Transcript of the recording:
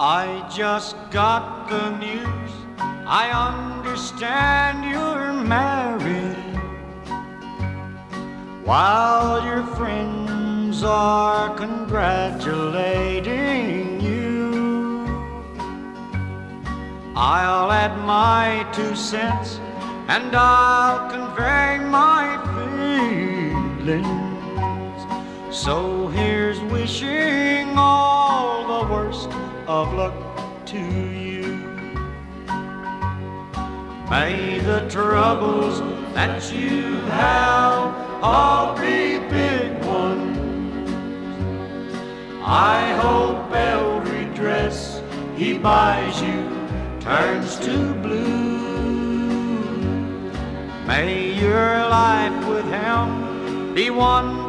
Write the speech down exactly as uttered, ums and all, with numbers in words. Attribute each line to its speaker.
Speaker 1: I just got the news. I understand you're married, while your friends are congratulating you. I'll add my two cents and I'll convey my feelings. So here's wishing all the worst of luck to you. May the troubles that you have all be big ones. I hope every dress he buys you turns to blue. May your life with him be one